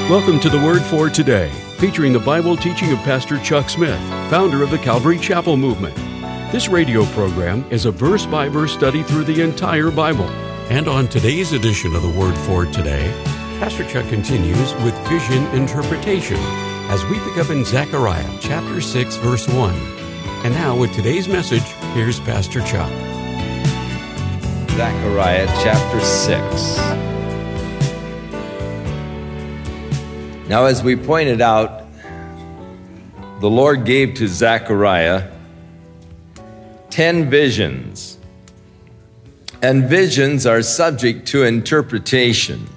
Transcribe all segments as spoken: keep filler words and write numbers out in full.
Welcome to the Word for Today, featuring the Bible teaching of Pastor Chuck Smith, founder of the Calvary Chapel Movement. This radio program is a verse-by-verse study through the entire Bible. And on today's edition of the Word for Today, Pastor Chuck continues with vision interpretation as we pick up in Zechariah chapter six, verse one. And now with today's message, here's Pastor Chuck. Zechariah chapter six. Now, as we pointed out, the Lord gave to Zechariah ten visions. And visions are subject to interpretation.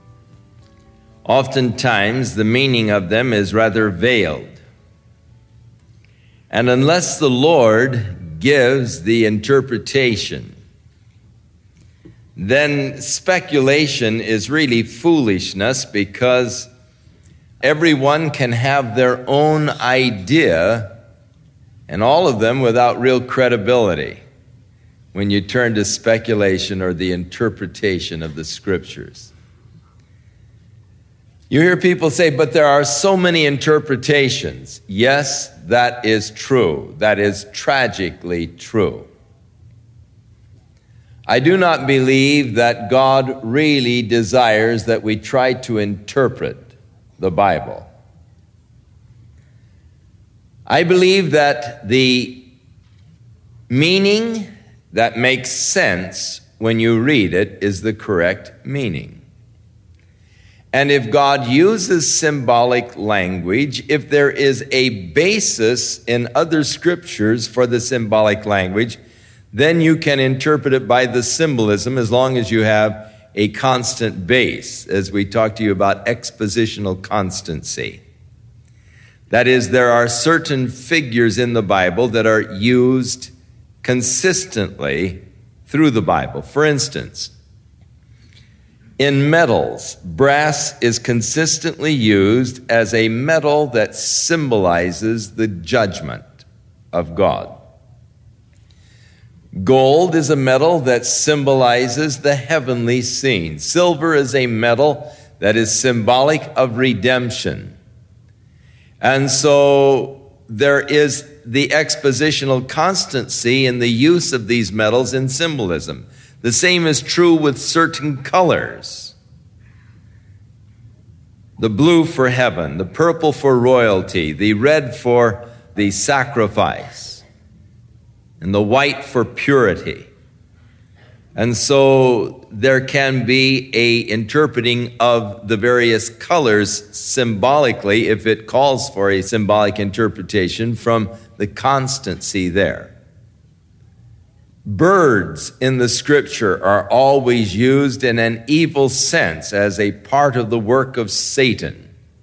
Oftentimes, the meaning of them is rather veiled. And unless the Lord gives the interpretation, then speculation is really foolishness, because everyone can have their own idea, and all of them without real credibility when you turn to speculation or the interpretation of the Scriptures. You hear people say, but there are so many interpretations. Yes, that is true. That is tragically true. I do not believe that God really desires that we try to interpret the Bible. I believe that the meaning that makes sense when you read it is the correct meaning. And if God uses symbolic language, if there is a basis in other scriptures for the symbolic language, then you can interpret it by the symbolism, as long as you have a constant base, as we talked to you about expositional constancy. That is, there are certain figures in the Bible that are used consistently through the Bible. For instance, in metals, brass is consistently used as a metal that symbolizes the judgment of God. Gold is a metal that symbolizes the heavenly scene. Silver is a metal that is symbolic of redemption. And so there is the expositional constancy in the use of these metals in symbolism. The same is true with certain colors. The blue for heaven, the purple for royalty, the red for the sacrifice, and the white for purity. And so there can be a interpreting of the various colors symbolically, if it calls for a symbolic interpretation, from the constancy there. Birds in the Scripture are always used in an evil sense as a part of the work of Satan.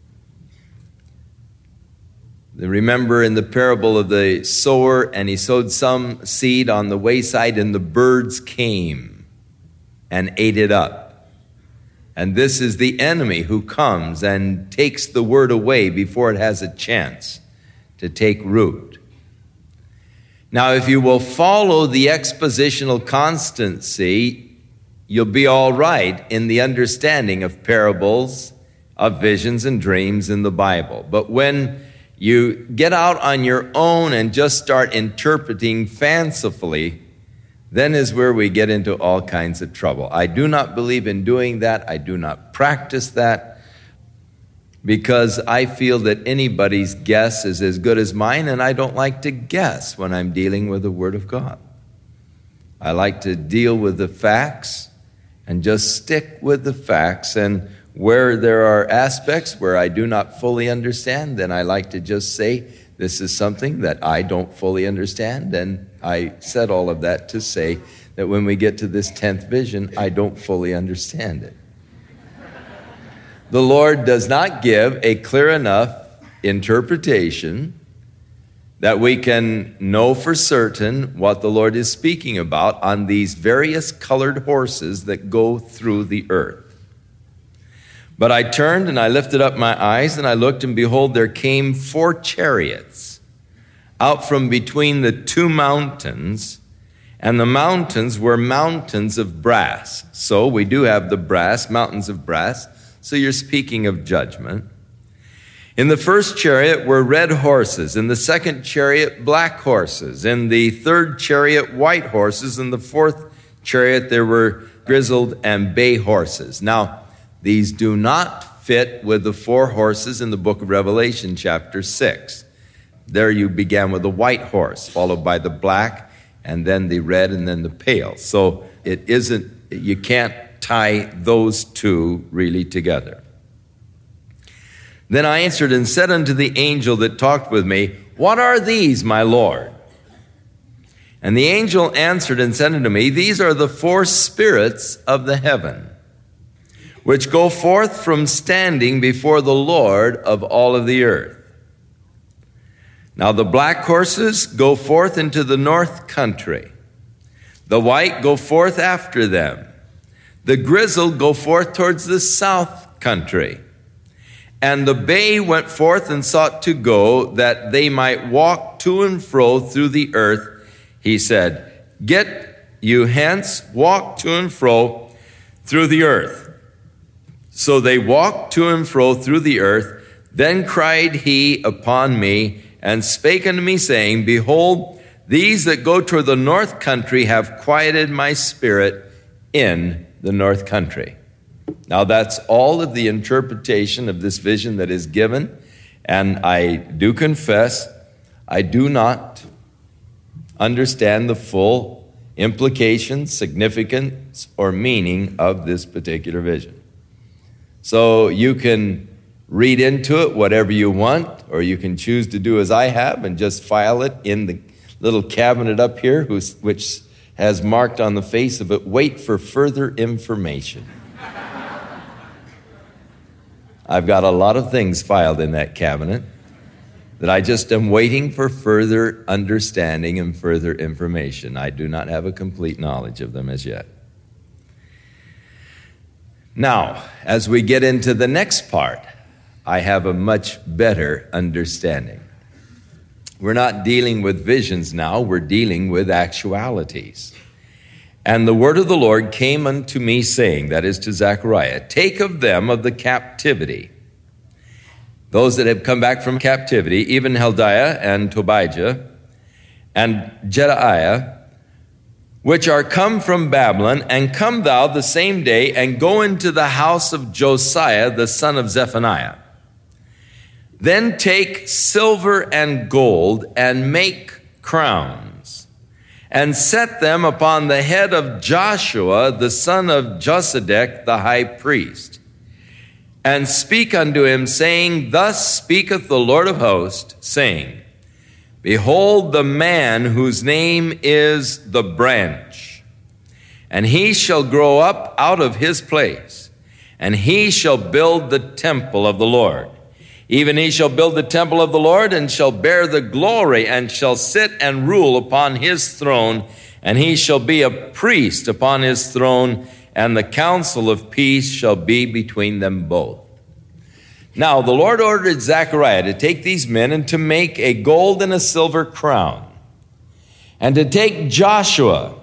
Remember in the parable of the sower, and he sowed some seed on the wayside, and the birds came and ate it up. And this is the enemy who comes and takes the word away before it has a chance to take root. Now, if you will follow the expositional constancy, you'll be all right in the understanding of parables, of visions and dreams in the Bible. But when you get out on your own and just start interpreting fancifully, then is where we get into all kinds of trouble. I do not believe in doing that. I do not practice that, because I feel that anybody's guess is as good as mine, and I don't like to guess when I'm dealing with the Word of God. I like to deal with the facts and just stick with the facts, and where there are aspects where I do not fully understand, then I like to just say, this is something that I don't fully understand. And I said all of that to say that when we get to this tenth vision, I don't fully understand it. The Lord does not give a clear enough interpretation that we can know for certain what the Lord is speaking about on these various colored horses that go through the earth. But I turned and I lifted up my eyes, and I looked, and behold, there came four chariots out from between the two mountains, and the mountains were mountains of brass. So we do have the brass, mountains of brass. So you're speaking of judgment. In the first chariot were red horses, in the second chariot black horses, in the third chariot white horses, in the fourth chariot there were grizzled and bay horses. Now, these do not fit with the four horses in the book of Revelation, chapter six. There you began with the white horse, followed by the black, and then the red, and then the pale. So it isn't, you can't tie those two really together. Then I answered and said unto the angel that talked with me, What are these, my Lord? And the angel answered and said unto me, These are the four spirits of the heaven, which go forth from standing before the Lord of all of the earth. Now the black horses go forth into the north country. The white go forth after them. The grizzled go forth towards the south country. And the bay went forth and sought to go, that they might walk to and fro through the earth. He said, Get you hence, walk to and fro through the earth. So they walked to and fro through the earth. Then cried he upon me, and spake unto me, saying, Behold, these that go toward the north country have quieted my spirit in the north country. Now that's all of the interpretation of this vision that is given, and I do confess I do not understand the full implications, significance, or meaning of this particular vision. So you can read into it whatever you want, or you can choose to do as I have and just file it in the little cabinet up here, who's, which has marked on the face of it, wait for further information. I've got a lot of things filed in that cabinet that I just am waiting for further understanding and further information. I do not have a complete knowledge of them as yet. Now, as we get into the next part, I have a much better understanding. We're not dealing with visions now, we're dealing with actualities. And the word of the Lord came unto me, saying, that is to Zechariah, Take of them of the captivity, those that have come back from captivity, even Heldiah and Tobijah and Jedaiah, which are come from Babylon, and come thou the same day, and go into the house of Josiah, the son of Zephaniah. Then take silver and gold, and make crowns, and set them upon the head of Joshua, the son of Josedech, the high priest. And speak unto him, saying, Thus speaketh the Lord of hosts, saying, Behold the man whose name is the branch, and he shall grow up out of his place, and he shall build the temple of the Lord. Even he shall build the temple of the Lord, and shall bear the glory, and shall sit and rule upon his throne, and he shall be a priest upon his throne, and the counsel of peace shall be between them both. Now the Lord ordered Zechariah to take these men and to make a gold and a silver crown, and to take Joshua,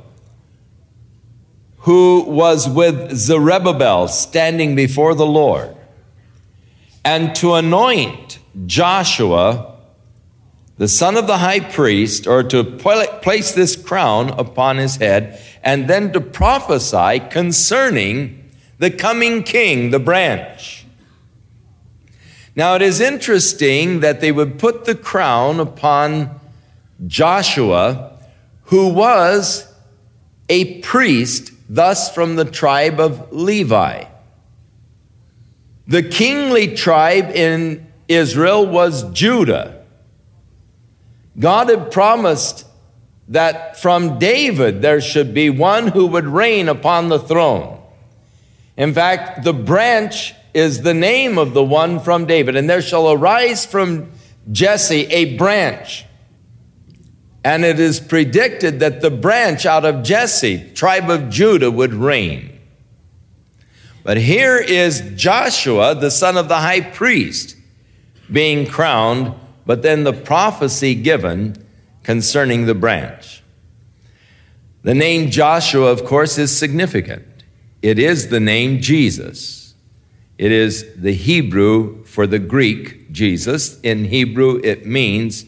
who was with Zerubbabel standing before the Lord, and to anoint Joshua, the son of the high priest, or to place this crown upon his head, and then to prophesy concerning the coming king, the branch. Now it is interesting that they would put the crown upon Joshua, who was a priest, thus from the tribe of Levi. The kingly tribe in Israel was Judah. God had promised that from David there should be one who would reign upon the throne. In fact, the branch is the name of the one from David. And there shall arise from Jesse a branch. And it is predicted that the branch out of Jesse, tribe of Judah, would reign. But here is Joshua, the son of the high priest, being crowned, but then the prophecy given concerning the branch. The name Joshua, of course, is significant. It is the name Jesus. It is the Hebrew for the Greek Jesus. In Hebrew, it means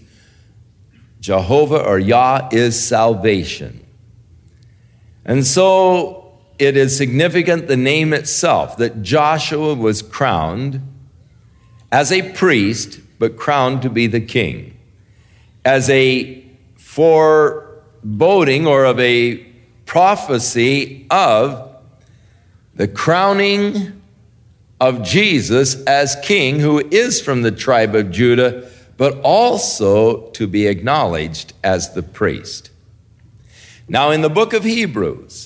Jehovah or Yah is salvation. And so it is significant, the name itself, that Joshua was crowned as a priest, but crowned to be the king, as a foreboding or of a prophecy of the crowning of Jesus as king, who is from the tribe of Judah, but also to be acknowledged as the priest. Now, in the book of Hebrews,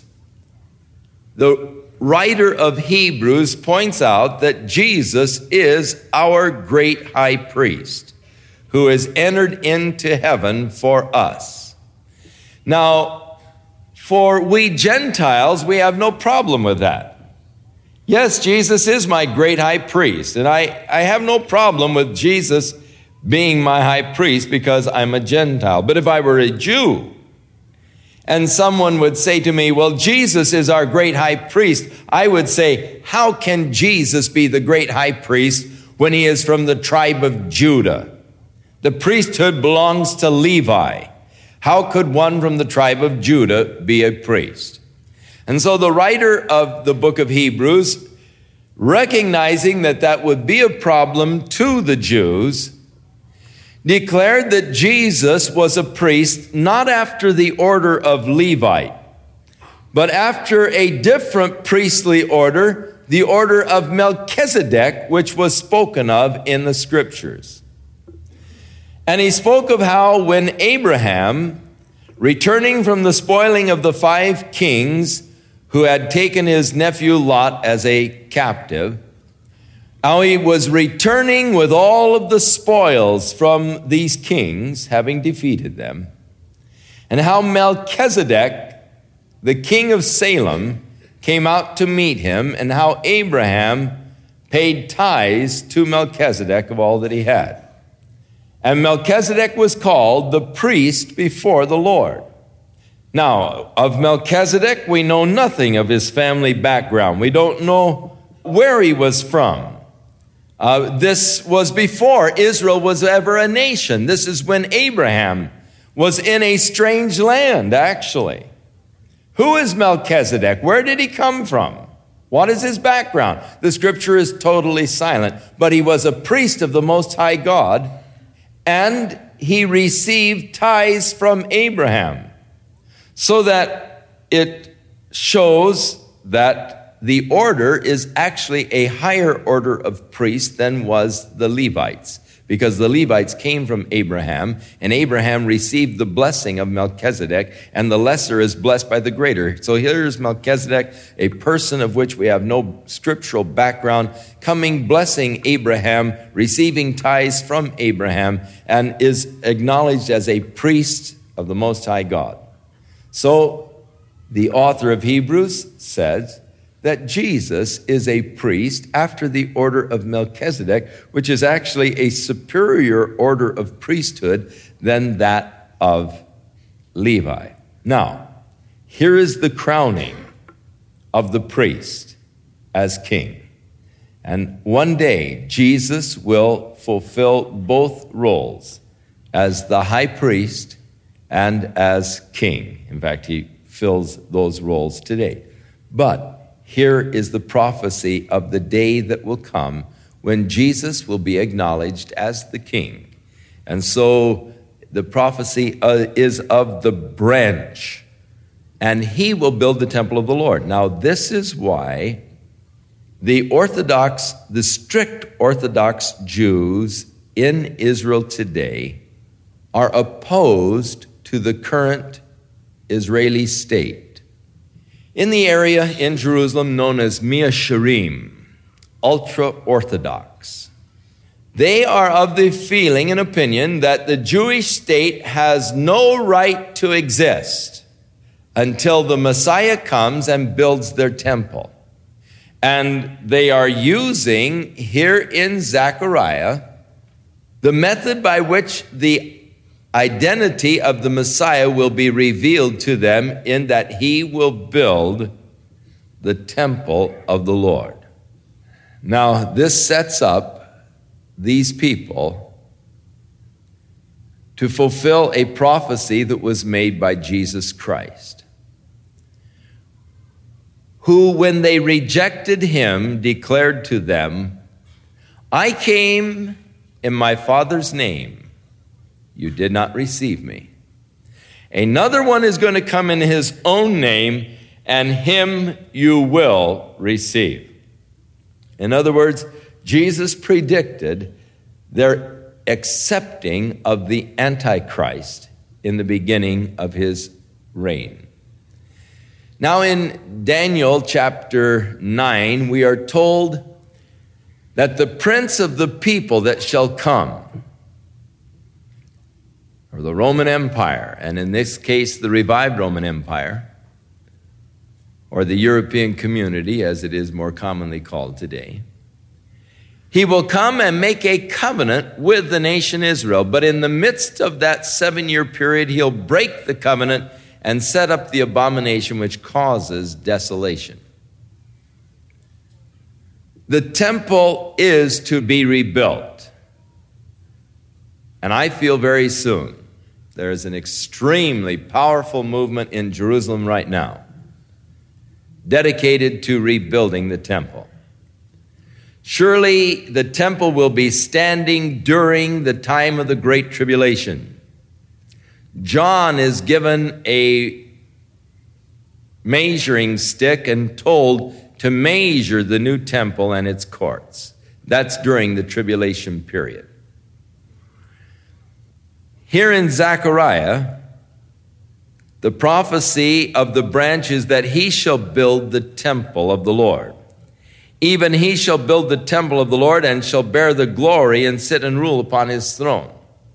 the writer of Hebrews points out that Jesus is our great high priest who has entered into heaven for us. Now, for we Gentiles, we have no problem with that. Yes, Jesus is my great high priest, and I, I have no problem with Jesus being my high priest because I'm a Gentile. But if I were a Jew, and someone would say to me, well, Jesus is our great high priest, I would say, how can Jesus be the great high priest when he is from the tribe of Judah? The priesthood belongs to Levi. How could one from the tribe of Judah be a priest? And so the writer of the book of Hebrews, recognizing that that would be a problem to the Jews, declared that Jesus was a priest not after the order of Levite, but after a different priestly order, the order of Melchizedek, which was spoken of in the scriptures. And he spoke of how when Abraham, returning from the spoiling of the five kings who had taken his nephew Lot as a captive, how he was returning with all of the spoils from these kings, having defeated them, and how Melchizedek, the king of Salem, came out to meet him, and how Abraham paid tithes to Melchizedek of all that he had. And Melchizedek was called the priest before the Lord. Now, of Melchizedek, we know nothing of his family background. We don't know where he was from. Uh, this was before Israel was ever a nation. This is when Abraham was in a strange land, actually. Who is Melchizedek? Where did he come from? What is his background? The scripture is totally silent, but he was a priest of the Most High God, and he received tithes from Abraham, so that it shows that the order is actually a higher order of priests than was the Levites, because the Levites came from Abraham, and Abraham received the blessing of Melchizedek, and the lesser is blessed by the greater. So here's Melchizedek, a person of which we have no scriptural background, coming, blessing Abraham, receiving tithes from Abraham, and is acknowledged as a priest of the Most High God. So the author of Hebrews says that Jesus is a priest after the order of Melchizedek, which is actually a superior order of priesthood than that of Levi. Now, here is the crowning of the priest as king. And one day, Jesus will fulfill both roles as the high priest and as king. In fact, he fills those roles today. But here is the prophecy of the day that will come when Jesus will be acknowledged as the king. And so the prophecy uh, is of the branch, and he will build the temple of the Lord. Now, this is why the Orthodox, the strict Orthodox Jews in Israel today are opposed to the current Israeli state. In the area in Jerusalem known as Mea Shearim, ultra-Orthodox, they are of the feeling and opinion that the Jewish state has no right to exist until the Messiah comes and builds their temple. And they are using here in Zechariah the method by which the identity of the Messiah will be revealed to them, in that he will build the temple of the Lord. Now, this sets up these people to fulfill a prophecy that was made by Jesus Christ, who, when they rejected him, declared to them, I came in my Father's name. You did not receive me. Another one is going to come in his own name, and him you will receive. In other words, Jesus predicted their accepting of the Antichrist in the beginning of his reign. Now in Daniel chapter nine, we are told that the prince of the people that shall come, or the Roman Empire, and in this case the revived Roman Empire, or the European community as it is more commonly called today, he will come and make a covenant with the nation Israel. But in the midst of that seven-year period, he'll break the covenant and set up the abomination which causes desolation. The temple is to be rebuilt. And I feel very soon there is an extremely powerful movement in Jerusalem right now dedicated to rebuilding the temple. Surely the temple will be standing during the time of the Great Tribulation. John is given a measuring stick and told to measure the new temple and its courts. That's during the tribulation period. Here in Zechariah, the prophecy of the branch is that he shall build the temple of the Lord. Even he shall build the temple of the Lord and shall bear the glory and sit and rule upon his throne.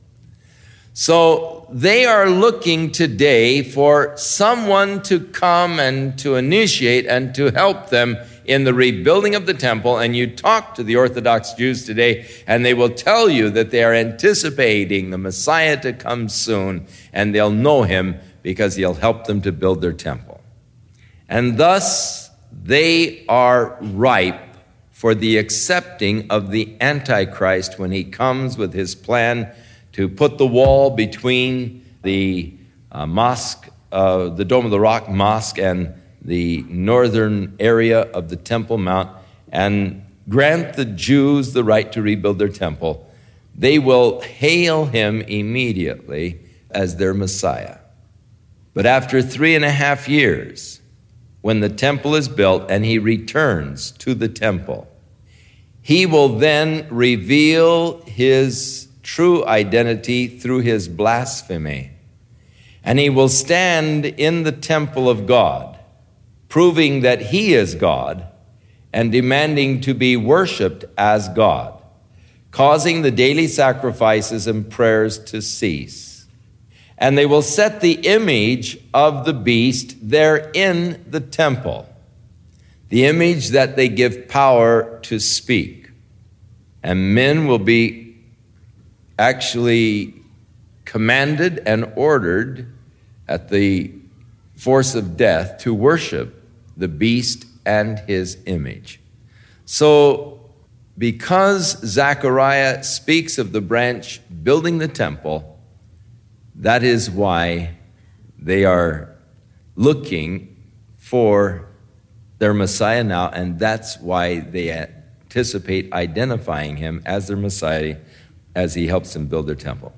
So they are looking today for someone to come and to initiate and to help them in the rebuilding of the temple. And you talk to the Orthodox Jews today, and they will tell you that they are anticipating the Messiah to come soon, and they'll know him because he'll help them to build their temple. And thus, they are ripe for the accepting of the Antichrist when he comes with his plan to put the wall between the uh, mosque, uh, the Dome of the Rock mosque and the northern area of the Temple Mount and grant the Jews the right to rebuild their temple. They will hail him immediately as their Messiah. But after three and a half years, when the temple is built and he returns to the temple, he will then reveal his true identity through his blasphemy. And he will stand in the temple of God, proving that he is God and demanding to be worshiped as God, causing the daily sacrifices and prayers to cease. And they will set the image of the beast there in the temple, the image that they give power to speak. And men will be actually commanded and ordered at the force of death to worship the beast and his image. So, because Zechariah speaks of the branch building the temple, that is why they are looking for their Messiah now, and that's why they anticipate identifying him as their Messiah as he helps them build their temple.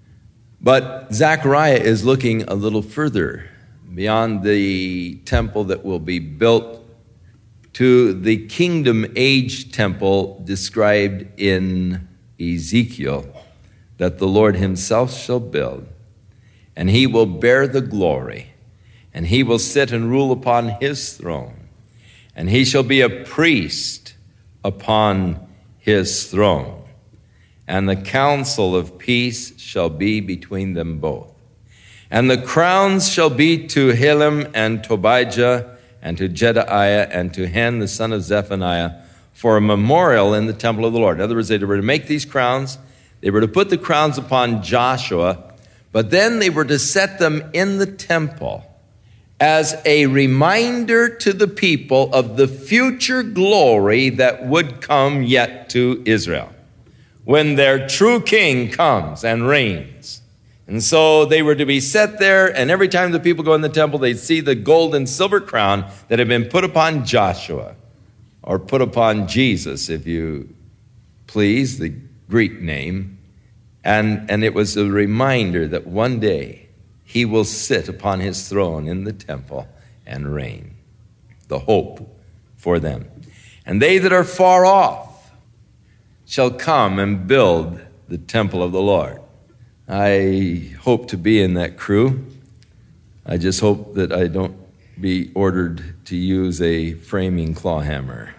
But Zechariah is looking a little further beyond the temple that will be built to the kingdom age temple described in Ezekiel that the Lord himself shall build, and he will bear the glory, and he will sit and rule upon his throne, and he shall be a priest upon his throne. And the counsel of peace shall be between them both. And the crowns shall be to Helem and Tobijah and to Jedaiah and to Hen, the son of Zephaniah, for a memorial in the temple of the Lord. In other words, they were to make these crowns. They were to put the crowns upon Joshua, but then they were to set them in the temple as a reminder to the people of the future glory that would come yet to Israel, when their true king comes and reigns. And so they were to be set there, and every time the people go in the temple, they'd see the gold and silver crown that had been put upon Joshua, or put upon Jesus, if you please, the Greek name. And, and it was a reminder that one day he will sit upon his throne in the temple and reign. The hope for them. And they that are far off shall come and build the temple of the Lord. I hope to be in that crew. I just hope that I don't be ordered to use a framing claw hammer.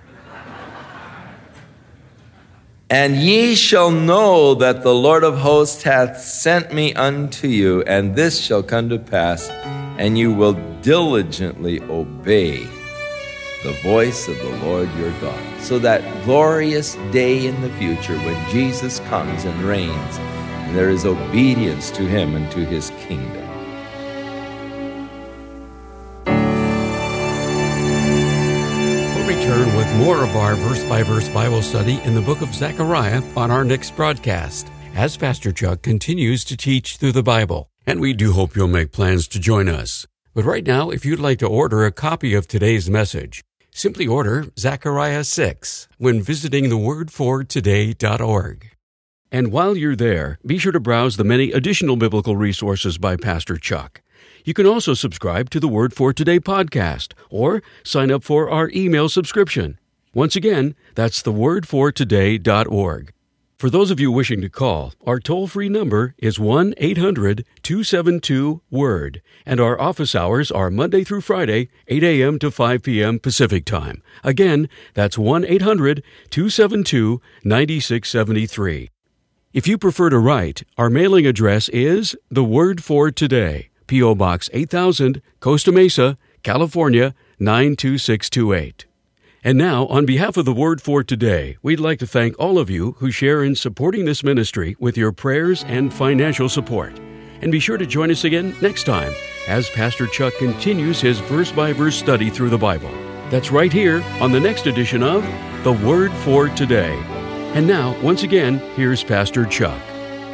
And ye shall know that the Lord of hosts hath sent me unto you, and this shall come to pass, and you will diligently obey the voice of the Lord your God. So that glorious day in the future when Jesus comes and reigns, and there is obedience to him and to his kingdom. Return with more of our verse-by-verse Bible study in the book of Zechariah on our next broadcast, as Pastor Chuck continues to teach through the Bible. And we do hope you'll make plans to join us. But right now, if you'd like to order a copy of today's message, simply order Zechariah six when visiting the word for today dot org. And while you're there, be sure to browse the many additional biblical resources by Pastor Chuck. You can also subscribe to the Word for Today podcast or sign up for our email subscription. Once again, that's the word for today dot org. For those of you wishing to call, our toll-free number is one eight hundred two seven two word, and our office hours are Monday through Friday, eight a.m. to five p.m. Pacific Time. Again, that's one eight hundred two seven two nine six seven three. If you prefer to write, our mailing address is The Word for Today, P O. Box eight thousand, Costa Mesa, California, nine two six two eight. And now, on behalf of the Word for Today, we'd like to thank all of you who share in supporting this ministry with your prayers and financial support. And be sure to join us again next time as Pastor Chuck continues his verse-by-verse study through the Bible. That's right here on the next edition of The Word for Today. And now, once again, here's Pastor Chuck.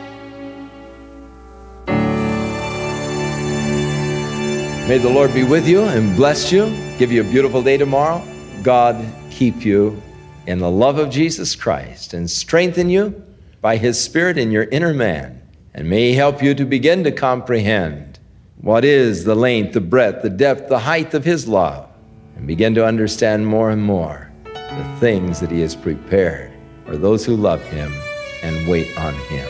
May the Lord be with you and bless you, give you a beautiful day tomorrow. God keep you in the love of Jesus Christ and strengthen you by His Spirit in your inner man. And may He help you to begin to comprehend what is the length, the breadth, the depth, the height of His love, and begin to understand more and more the things that He has prepared for those who love Him and wait on Him.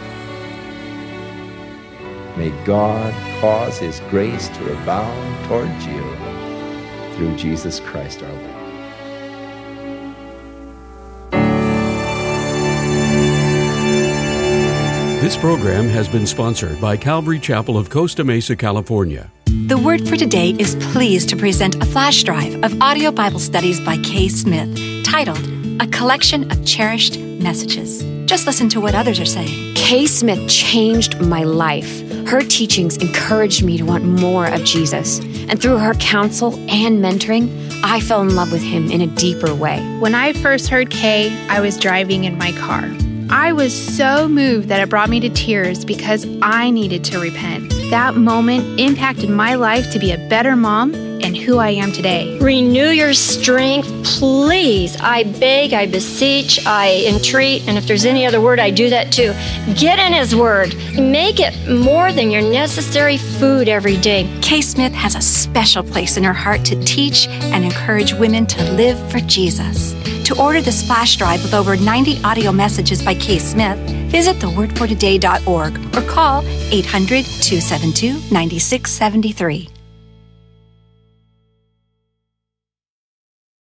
May God cause His grace to abound towards you through Jesus Christ our Lord. This program has been sponsored by Calvary Chapel of Costa Mesa, California. The Word for Today is pleased to present a flash drive of audio Bible studies by Kay Smith, titled A Collection of Cherished Messages. Just listen to what others are saying. Kay Smith changed my life. Her teachings encouraged me to want more of Jesus. And through her counsel and mentoring, I fell in love with Him in a deeper way. When I first heard Kay, I was driving in my car. I was so moved that it brought me to tears because I needed to repent. That moment impacted my life to be a better mom and who I am today. Renew your strength, please. I beg, I beseech, I entreat, and if there's any other word, I do that too. Get in His Word. Make it more than your necessary food every day. Kay Smith has a special place in her heart to teach and encourage women to live for Jesus. To order this flash drive with over ninety audio messages by Kay Smith, visit the word for today dot org or call eight hundred two seven two nine six seven three.